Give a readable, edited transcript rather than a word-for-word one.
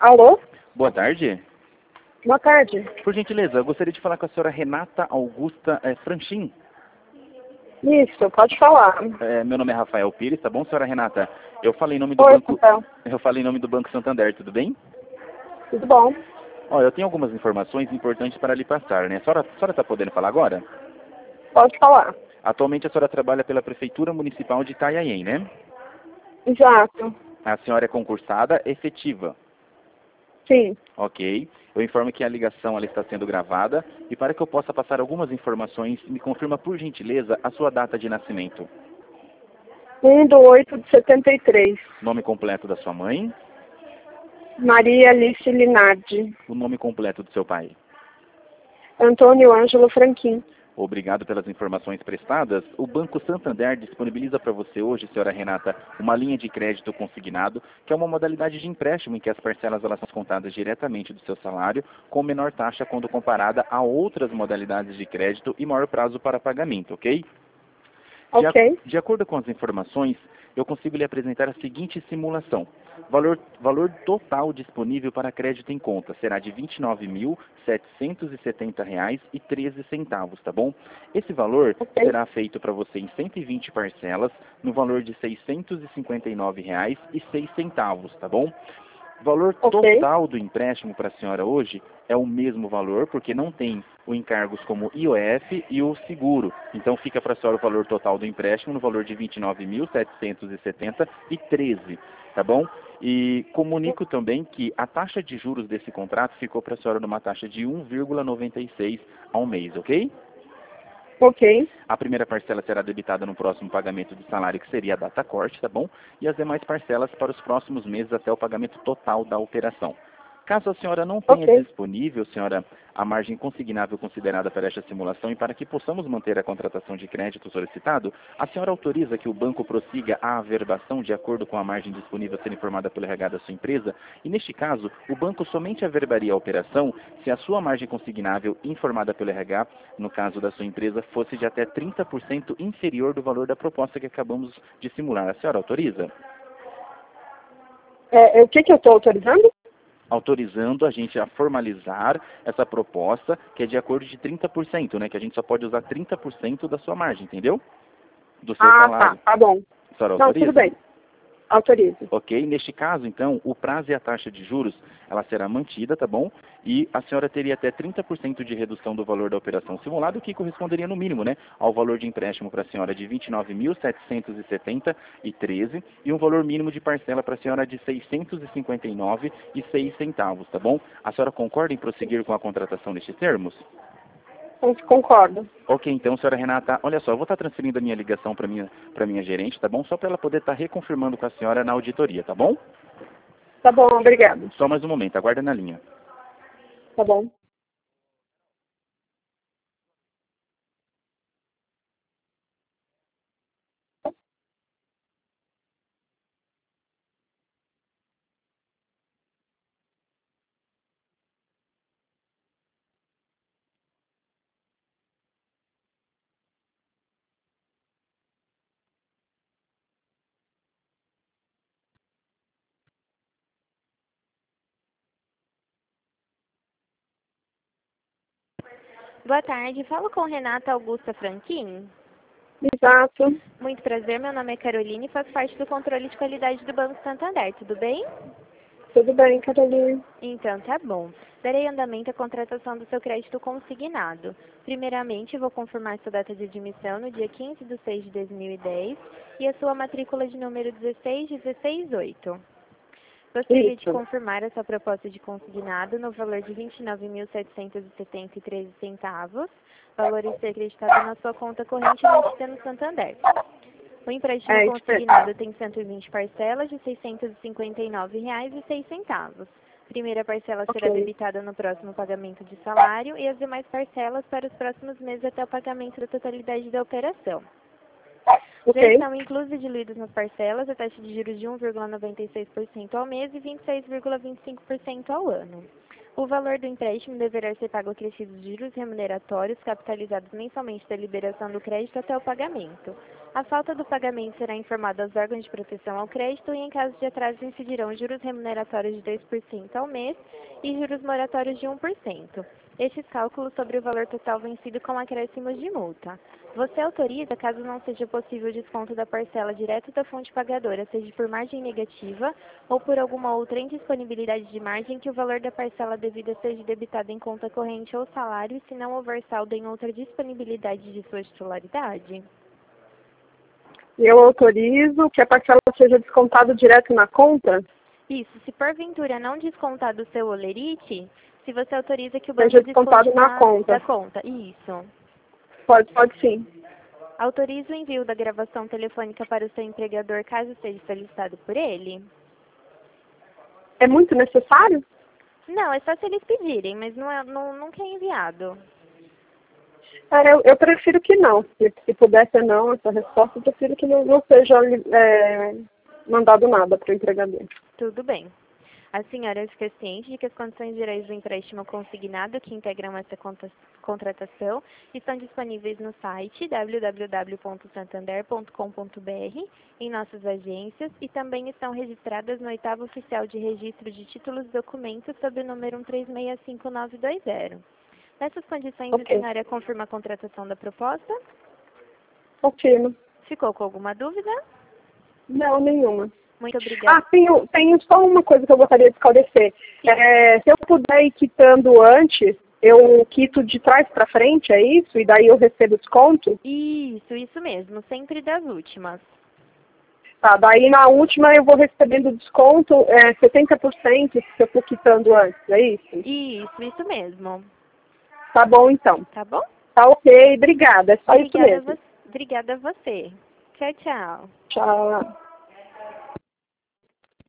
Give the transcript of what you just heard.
Alô? Boa tarde. Boa tarde. Por gentileza, eu gostaria de falar com a senhora Renata Augusta Franchin. Isso, pode falar. Meu nome é Rafael Pires, tá bom, senhora Renata? Eu falei em nome do Oi, banco. Rafael. Eu falei em nome do Banco Santander, tudo bem? Tudo bom? Ó, eu tenho algumas informações importantes para lhe passar, né? A senhora tá podendo falar agora? Pode falar. Atualmente a senhora trabalha pela Prefeitura Municipal de Itanhaém, né? Exato. A senhora é concursada efetiva. Sim. Ok. Eu informo que a ligação ela está sendo gravada e para que eu possa passar algumas informações, me confirma por gentileza a sua data de nascimento. 1/8/73. Nome completo da sua mãe, Maria Alice Linardi. o nome completo do seu pai. Antônio Ângelo Franquim. Obrigado pelas informações prestadas. O Banco Santander disponibiliza para você hoje, senhora Renata, uma linha de crédito consignado, que é uma modalidade de empréstimo em que as parcelas elas são contadas diretamente do seu salário, com menor taxa quando comparada a outras modalidades de crédito e maior prazo para pagamento, ok? Ok. De acordo com as informações, eu consigo lhe apresentar a seguinte simulação. Valor total disponível para crédito em conta será de R$ 29.770,13, tá bom? Esse valor Ok. será feito para você em 120 parcelas, no valor de R$ 659,06, tá bom? O valor Ok. total do empréstimo para a senhora hoje é o mesmo valor, porque não tem o encargos como IOF e o seguro. Então fica para a senhora o valor total do empréstimo no valor de R$ 29.770,13, tá bom? E comunico também que a taxa de juros desse contrato ficou para a senhora numa taxa de 1,96 ao mês, ok? Ok. A primeira parcela será debitada no próximo pagamento do salário, que seria a data corte, tá bom? E as demais parcelas para os próximos meses até o pagamento total da operação. Caso a senhora não tenha Ok. disponível, senhora, a margem consignável considerada para esta simulação e para que possamos manter a contratação de crédito solicitado, a senhora autoriza que o banco prossiga a averbação de acordo com a margem disponível a ser informada pelo RH da sua empresa? E neste caso, o banco somente averbaria a operação se a sua margem consignável informada pelo RH, no caso da sua empresa, fosse de até 30% inferior do valor da proposta que acabamos de simular. A senhora autoriza? O que eu estou autorizando? Autorizando a gente a formalizar essa proposta, que é de acordo de 30%, né? Que a gente só pode usar 30% da sua margem, entendeu? Do seu Ah, salário. tá bom. A senhora Não, autoriza? tudo bem. Autorizo. Ok? Neste caso, então, o prazo e a taxa de juros, ela será mantida, tá bom? E a senhora teria até 30% de redução do valor da operação simulada, o que corresponderia no mínimo, né? Ao valor de empréstimo para a senhora de R$ 29.770,13 e um valor mínimo de parcela para a senhora de R$ 659,06, tá bom? A senhora concorda em prosseguir com a contratação nestes termos? Concordo. Ok, então, senhora Renata, olha só, eu vou estar transferindo a minha ligação para minha gerente, tá bom? Só para ela poder estar reconfirmando com a senhora na auditoria, tá bom? Tá bom, obrigado. Só mais um momento, aguarda na linha. Tá bom. Boa tarde, falo com Renata Augusta Franquin. Exato. Muito prazer, meu nome é Caroline e faço parte do controle de qualidade do Banco Santander, tudo bem? Tudo bem, Carolina. Então, tá bom. Darei andamento à contratação do seu crédito consignado. Primeiramente, vou confirmar sua data de admissão no dia 15/6/2010 e a sua matrícula de número 16168. Gostaria de Isso. confirmar a sua proposta de consignado no valor de R$ 29.770,13, valor a ser acreditado na sua conta corrente emitida no Santander. O empréstimo Isso mesmo. consignado tem 120 parcelas de R$ 659,06. Primeira parcela será Ok. debitada no próximo pagamento de salário e as demais parcelas para os próximos meses até o pagamento da totalidade da operação. Já Ok. estão inclusos e diluídos nas parcelas a taxa de juros de 1,96% ao mês e 26,25% ao ano. O valor do empréstimo deverá ser pago acrescido de juros remuneratórios capitalizados mensalmente da liberação do crédito até o pagamento. A falta do pagamento será informada aos órgãos de proteção ao crédito e, em caso de atraso, incidirão juros remuneratórios de 2% ao mês e juros moratórios de 1%. Estes cálculos sobre o valor total vencido com acréscimos de multa. Você autoriza, caso não seja possível o desconto da parcela direto da fonte pagadora, seja por margem negativa ou por alguma outra indisponibilidade de margem, que o valor da parcela devida seja debitado em conta corrente ou salário, se não houver saldo em outra disponibilidade de sua titularidade? Eu autorizo que a parcela seja descontada direto na conta? Isso, se porventura não descontar do seu holerite, se você autoriza que o banco Seja descontado na conta. da conta. Isso. Pode sim. Autoriza o envio da gravação telefônica para o seu empregador, caso seja solicitado por ele? É muito necessário? Não, é só se eles pedirem, mas nunca é enviado. Eu prefiro que não. Se puder ser não, essa resposta, eu prefiro que não seja mandado nada para o empregador. Tudo bem. A senhora fica ciente de que as condições gerais do empréstimo consignado que integram essa contratação estão disponíveis no site www.santander.com.br, em nossas agências, e também estão registradas no 8º Oficial de Registro de Títulos e Documentos sob o número 13665-920. Nessas condições, Ok. a senhora confirma a contratação da proposta? Confirmo. Ficou com alguma dúvida? Não, nenhuma. Muito obrigada. Tenho só uma coisa que eu gostaria de esclarecer. Se eu puder ir quitando antes, eu quito de trás para frente, é isso? E daí eu recebo desconto? Isso mesmo, sempre das últimas. Tá, daí na última eu vou recebendo desconto 70% se eu for quitando antes, é isso? Isso mesmo. Tá bom então. Tá bom? Tá ok, obrigada, é só isso mesmo. Obrigada a você. Tchau, tchau. Tchau.